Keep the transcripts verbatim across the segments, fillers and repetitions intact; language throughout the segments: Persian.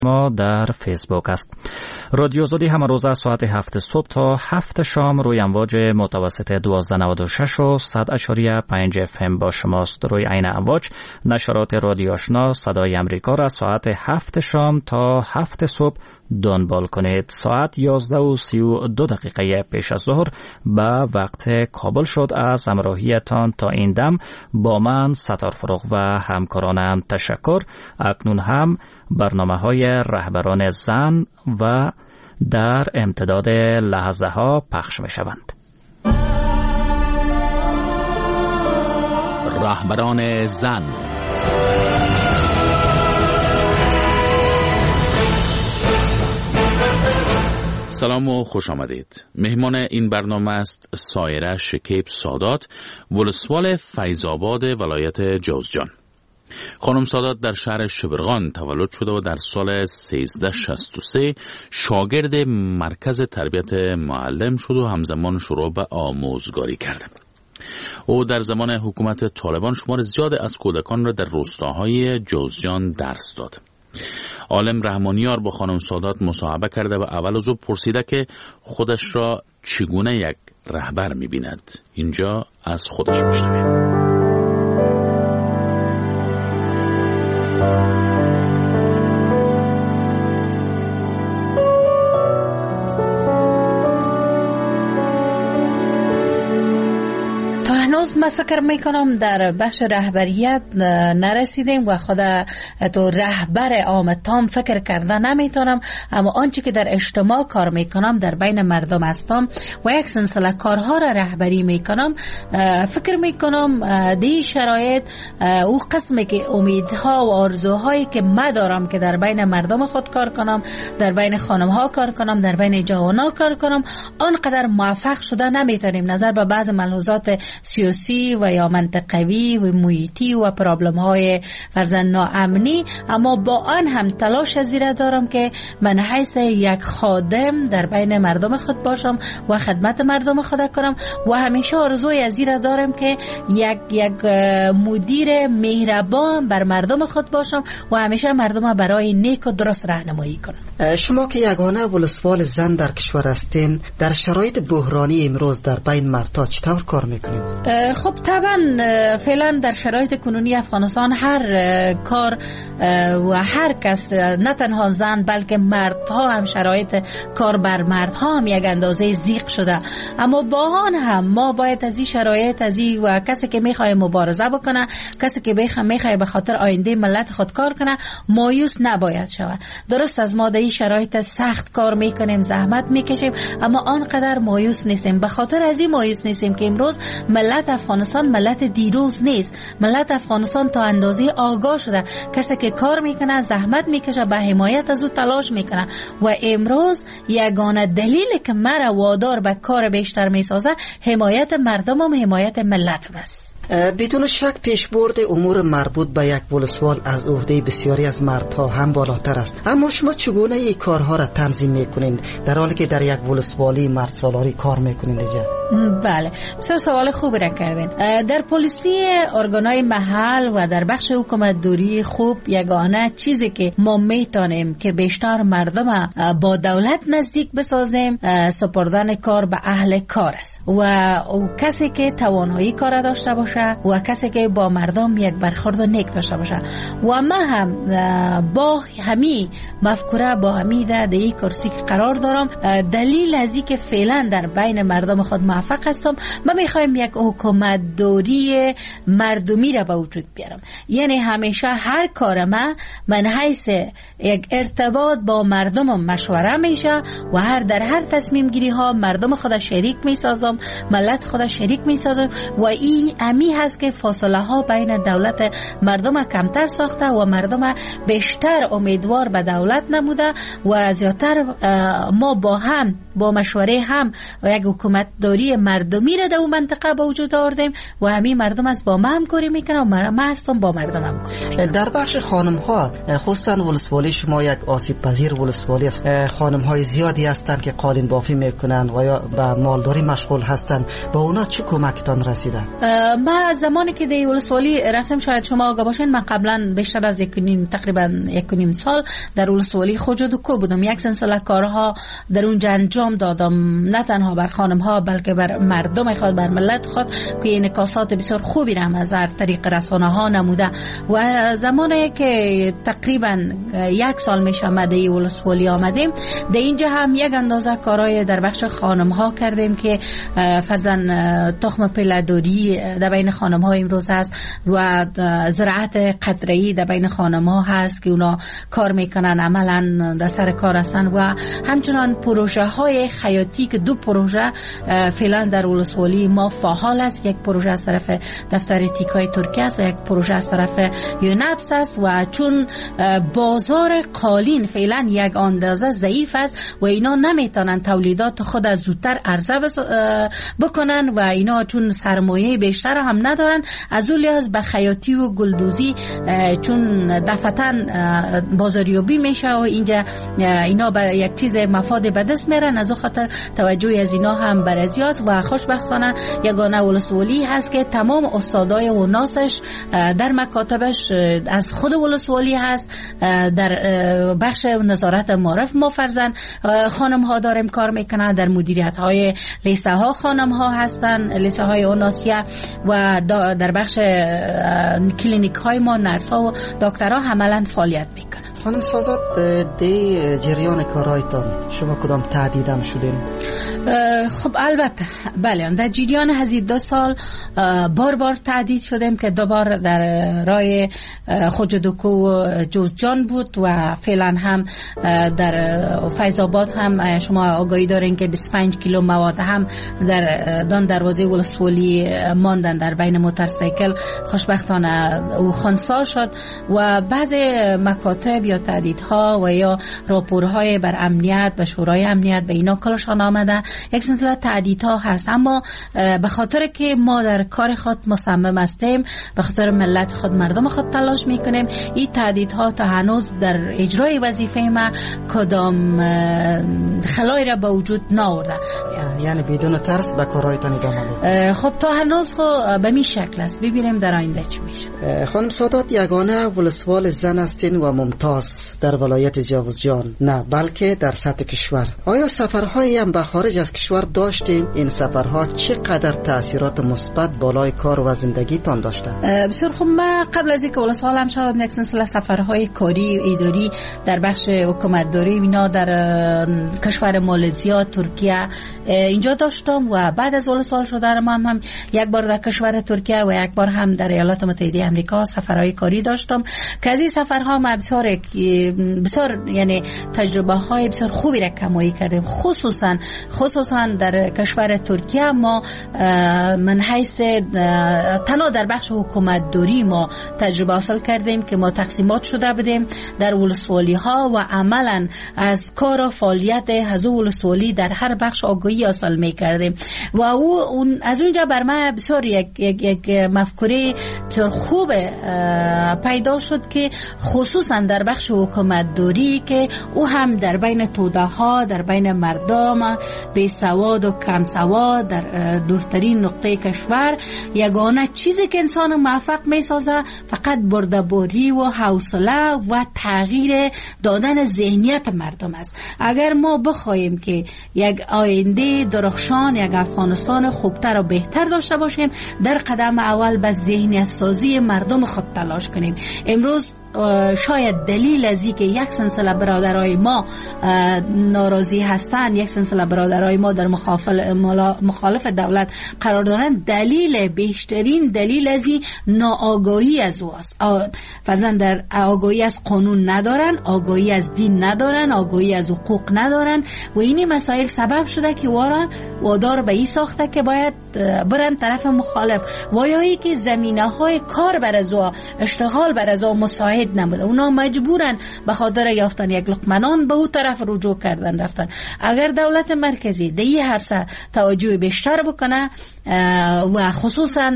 ما در فیسبوک است. رادیو آزادی همه روز از ساعت هفت صبح تا هفت شام روی امواج متوسط دوازده نود و شش و صد اشاری پنج اف ام با شماست. روی عین امواج نشرات رادیو آشنا صدای امریکا را ساعت هفت شام تا هفت صبح دنبال کنید. ساعت یازده و سی و دو دقیقه پیش از ظهر به وقت کابل شد. از همراهیتان تا این دم با من ستار فروغ و همکارانم تشکر. اکنون هم برنامه های رهبران زن و در امتداد لحظه ها پخش می شوند. رهبران زن. سلام و خوش آمدید. مهمان این برنامه است سایره شکیب سادات، ولسوال فیض‌آباد ولایت جوزجان. خانم سادات در شهر شبرغان تولد شده و در سال سیزده شصت و سه شاگرد مرکز تربیت معلم شد و همزمان شروع به آموزگاری کرد. او در زمان حکومت طالبان شمار زیاد از کودکان را در روستاهای جوزجان درس داد. عالم رحمانیار با خانم سادات مصاحبه کرده و اول از او پرسیده که خودش را چگونه یک رهبر می‌بیند. اینجا از خودش می‌شنویم. هنوز من فکر میکنم در بخش رهبریت نرسیدیم و خود تو رهبر عام تام فکر کرده نمیتونم، اما آنچه که در اجتماع کار میکنم در بین مردم هستم و یک سلسله کارها را رهبری میکنم، فکر میکنم دی شرایط او قسمی که امیدها و آرزوهایی که من دارم که در بین مردم خود کار کنم، در بین خانمها کار کنم، در بین جوانها کار کنم، آنقدر موفق شده نمیتونیم نظر به بعض ملحوظات سیاسی و یا منطقوی و محیطی و پرابلم های فرزن ناامنی، اما با آن هم تلاش زیره دارم که من حیث یک خادم در بین مردم خود باشم و خدمت مردم خود کنم و همیشه آرزوی زیره دارم که یک یک مدیر مهربان بر مردم خود باشم و همیشه مردم برای نیک و درست راهنمایی کنم. شما که یگانه ولسوال زن در کشور هستین، در شرایط بحرانی امروز در بین مردها چطور کار میکنید؟ خب طبعا فعلا در شرایط کنونی افغانستان هر کار و هر کس، نه تنها زن بلکه مردها هم شرایط کار بر مردها هم یک اندازه ضیق شده، اما با آن هم ما باید از این شرایط از این و کسی که میخواد مبارزه بکنه، کسی که میخواد به خاطر آینده ملت خود کار کنه، مایوس نباید شود. درست از ما در این شرایط سخت کار میکنیم، زحمت میکشیم، اما آنقدر مایوس نیستیم. به خاطر از این مایوس نیستیم که امروز ملت افغانستان ملت دیروز نیست. ملت افغانستان تا اندازه آگاه شده، کسی که کار میکنه، زحمت میکشه، به حمایت از او تلاش میکنه و امروز یگانه دلیلی که مرا وادار به کار بیشتر میسازه حمایت مردم و حمایت ملت است. بدون شک پیشبرد امور مربوط به یک ولسوال از عهده بسیاری از مردها هم بالاتر است، اما شما چگونه این کارها را تنظیم میکنید در حالی که در یک ولسوالی مرد سالاری کار میکنید اینجا؟ بله، بسیار سوال خوبی را کردین. در پلیسی ارگانهای محل و در بخش حکومت دوری خوب یگانه چیزی که ما میتونیم که بیشتر مردم با دولت نزدیک بسازیم سپردن کار به اهل کار است و او کسی که توانایی کار داشته باشه و کسی که با مردم یک برخورد نیک داشته باشه و من هم با همین مفکوره با همین در این کرسی قرار دارم. دلیل از این که فعلا در بین مردم خود موفق هستم، من میخوایم یک حکومت دوری مردمی را به وجود بیارم. یعنی همیشه هر کار من من حیث یک ارتباط با مردم مشوره میشه و هر در هر تصمیم گیری ها مردم خود شریک میسازم، ملت خود شریک میسازم و این امی هست که فاصله ها بین دولت مردم کمتر ساخته و مردم بیشتر امیدوار به دولت نموده و زیادتر ما با هم با مشوره هم و یک حکومت داری ولسوالی مردمی را در اون منطقه به وجود آوردیم و همین مردم از با ما همکاری میکنن و ما هستم با مردم همکاری. در بخش خانم ها خصوصا ولسوالی شما یک آسیب پذیر ولسوالی است. خانم های زیادی هستند که قالین بافی میکنن و یا به مالداری مشغول هستند. با اونا چه کمکتان رسیده؟ ما زمانی که در ولسوالی رفتم، شاید شما آگاه باشین، من قبلا بیشتر از یک نیم تقریبا یک نیم سال در ولسوالی خوجدوکو بودم. یک سلسله کارها در اونجا انجام دادم، نه تنها بر خانم ها بلکه بر مردم خود، بر ملت خود که انعکاسات بسیار خوبی را از هر طریق رسانه ها نموده. و زمانی که تقریبا یک سال میشه ما در ولسوالی آمدیم، در اینجا هم یک اندازه کارهای در بخش خانم ها کردیم که فرزن تخم پله‌داری در بین خانم ها امروز هست و زراعت قطره‌ای در بین خانم ها هست که اونا کار میکنن، عملا در سر کار هستن. و همچنان پروژه های خیاطی که دو پروژه فعلا در ولسوالی ما فعال است. یک پروژه از طرف دفتر تیکای ترکیه است و یک پروژه از طرف یونپس است. و چون بازار قالین فعلا یک اندازه ضعیف است و اینا نمیتونن تولیدات خود از زودتر عرضه بکنن و اینا چون سرمایه بیشتر هم ندارن، از اون لحاظ به خیاطی و گلدوزی چون دفعتاً بازاریابی میشه و اینجا اینا بر یک چیز مفاد به دست میرن، از اون خاطر توجه از اینا هم بر ازیاد. و خوشبختانه یگانه ولسوالی هست که تمام استادای و ناسش در مکاتبش از خود ولسوالی هست. در بخش نظارت معارف ما فرزن خانم ها داریم کار میکنن، در مدیریت های لیسه ها خانم ها هستن، لیسه های اوناسیا، و در بخش کلینیک های ما نرس ها و دکترها عملا فعالیت میکنن. خانم سازاد، دی جریان کارایتان شما کدام تهدیدم شدین؟ خب البته بله، در جریان هزید دو سال بار بار تهدید شدیم که دوبار در راه خوجدوکو و جوزجان بود و فعلا هم در فیض‌آباد هم شما آگاهی دارین که بیست و پنج کیلو مواد هم در دان دروازه ولسوالی ماندن در بین موتورسیکل. خوشبختانه او خنثی شد و بعض مکاتب یا تهدیدها و یا راپورهای بر امنیت و شورای امنیت به اینا کلشان آمده. یک سلسله تهدیدها هست، اما به خاطر که ما در کار خود مصمم هستیم، به خاطر ملت خود، مردم خود تلاش میکنیم، این تهدیدها تا هنوز در اجرای وظیفه ما کدام خلایی را به وجود نآورده. یعنی بدون ترس به کارهایتان ادامه میدید؟ خب تا هنوز خب به این شکل است، ببینیم در آینده چی میشه. خانم سادات، یگانه ولسوال زن هستین و ممتاز در ولایت جوزجان، نه بلکه در سطح کشور. آیا سفرهایی هم به خارج از کشور داشتین؟ این سفرها چقدر تاثیرات مثبت بالای کار و زندگیتان داشته؟ بسیار خوب. ما قبل از اینکه ولسوال هم شدم یک سلسله سفرهای کاری و اداری در بخش حکومت داری اینا در کشور مالزیا، ترکیه اینجا داشتم و بعد از ولسوال شدن ما هم, هم یک بار در کشور ترکیه و یک بار هم در ایالات متحده آمریکا سفرهای کاری داشتم که از این سفرها ما بسیار بسیار یعنی تجربه های بسیار خوبی را کمایی کردیم. خصوصا خصوصا در کشور ترکیه ما من حیث تنها در بخش حکومت داری ما تجربه حاصل کردیم که ما تقسیمات شده بودیم در ولسوالی ها و عملا از کار و فعالیت از ولسوالی در هر بخش آگاهی حاصل می کردیم و او اون از اونجا بر من بسیار یک, یک, یک مفکوره بسیار خوب پیدا شد که خصوصا در بخش حکومت داری که او هم در بین توده ها، در بین مردم بی سواد و کم سواد در دورترین نقطه کشور یگانه چیزی که انسان موفق می سازه فقط بردباری و حوصله و تغییر دادن ذهنیت مردم است. اگر ما بخوایم که یک آینده درخشان، یک افغانستان خوبتر و بهتر داشته باشیم، در قدم اول به ذهنیت سازی مردم خود تلاش کنیم. امروز شاید دلیل از این که یک سلسله برادرای ما ناراضی هستند، یک سلسله برادرای ما در مخالف دولت قرار دارند، دلیل بیشترین دلیل از این ناآگاهی از او است. فرضاً در آگاهی از قانون ندارن، آگاهی از دین ندارن، آگاهی از حقوق ندارن و این مسائل سبب شده که وارا وادار به این ساخته که باید برن طرف مخالف و یا ای که زمینه های کار بر از او، اشتغال بر از او مساعد متحد نبوده. اونا مجبورن به خاطر یافتن یک لقمه نان به اون طرف رجوع کردن رفتن. اگر دولت مرکزی در این عرصه توجه بیشتر بکنه و خصوصا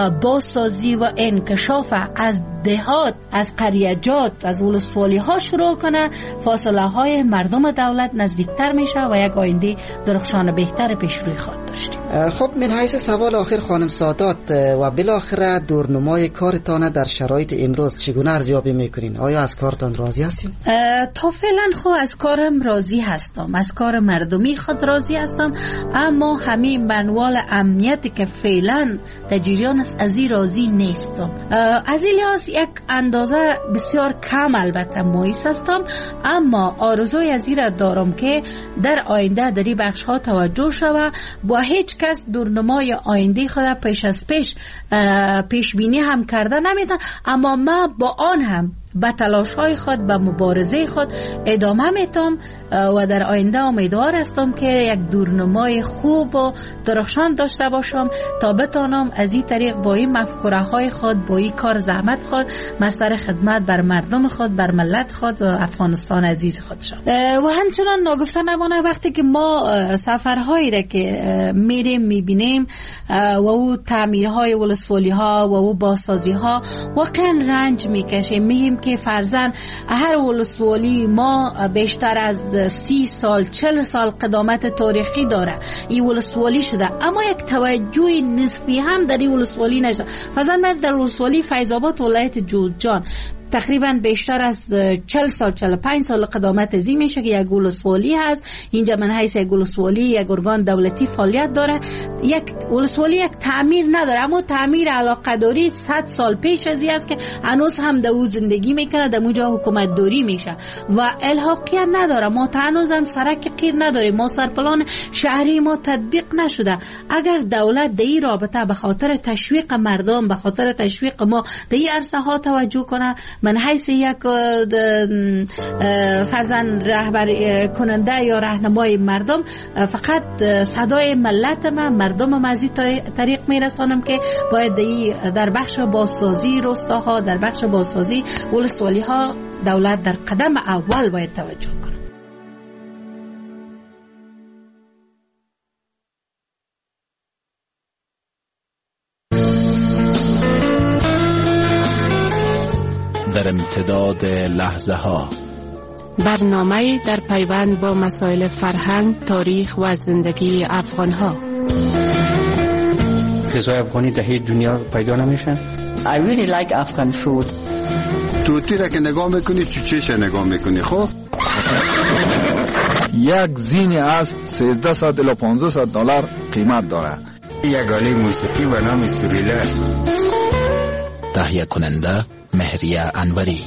بازسازی و انکشاف از دهات، از قریجات، از ولسوالی ها شروع کنه، فاصله های مردم دولت نزدیکتر میشه و یک آینده درخشان بهتر پیش روی خواهد داشتیم. خب من حیث سوال آخر خانم سادات و بالاخره دورنمای کارتان در شرایط امروز چگونه ارزیابی میکنین؟ آیا از کارتان راضی هستین؟ تا فعلا خب از کارم راضی هستم، از کار مردمی خود راضی هستم، اما همین منوال امنیتی که فعلا در جریان است از این راضی نیستم. از این لحاظ یک اندازه بسیار کم البته مایوس هستم، اما آرزوی از این را دارم که در آینده در این بخش ها توجه شود. با هیچ کس دورنمای آینده خود پیش از پیش پیش بینی هم کرده نمیتون، اما ما با آن هم به تلاش های خود، به مبارزه خود ادامه میتم و در آینده امیدوار هستم که یک دورنمای خوب و درخشان داشته باشم تا بتانم از این طریق با این مفکوره های خود، با این کار زحمت خود مستر خدمت بر مردم خود، بر ملت خود و افغانستان عزیز خود شد. و همچنان ناگفته نمانه وقتی که ما سفرهایی را که میریم میبینیم و او تعمیرهای ولسوالی ها و او بازسازی ها واقعا رنج میکشیم. میگیم که فرزن هر ولسوالی ما بیشتر از سی سال چل سال قدامت تاریخی داره، این ولسوالی شده، اما یک توجه نسبی هم در این ولسوالی نشده. فرزن من در ولسوالی فیض‌آباد ولایت جوزجان تقریبا بیشتر از چل سال چل و پنج سال قدامت زی میشه که یک ولسوالی هست. اینجا من حیث یک ولسوالی یک ارگان دولتی فعالیت داره. یک ولسوالی یک تعمیر نداره، اما تعمیر علاقه داری صد سال پیش از این است که هنوز هم در او زندگی میکنه، در اونجا حکومت داری میشه و الحاقیت نداره. ما هنوز هم سرک قیر نداریم، ما سرپلان شهری ما تطبیق نشده. اگر دولت در این رابطه به خاطر تشویق مردم، به خاطر تشویق ما در این عرصه ها توجه کنه، من حیث یک فرزن رهبر کننده یا راهنمای مردم فقط صدای ملت من، مردم من از این طریق میرسانم که باید در بخش بازسازی روستاها، در بخش بازسازی ولسوالی ها دولت در قدم اول باید توجه کنه. در امتداد لحظه ها برنامه در پیوند با مسائل فرهنگ، تاریخ و زندگی افغان ها. غذای افغانی در هیچ دنیا پیدا نمیشه. I really like Afghan food. توتی را که نگاه میکنی چوچهش نگاه میکنی. خب یک زین از سیزده الی پانزده دلار قیمت داره. یک آله موسیقی و نام سوریلا. تهیه کننده مهریه انوری.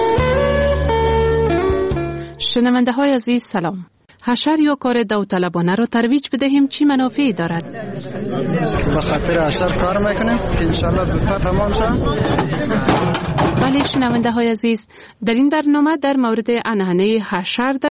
شنونده های عزیز سلام. حشر یا کار داوطلبانه را ترویج بدهیم چی منافعی دارد؟ به خاطر حشر کار میکنیم که انشالله زودتر تمام شد. بله شنونده های عزیز، در این برنامه در مورد عنعنه حشر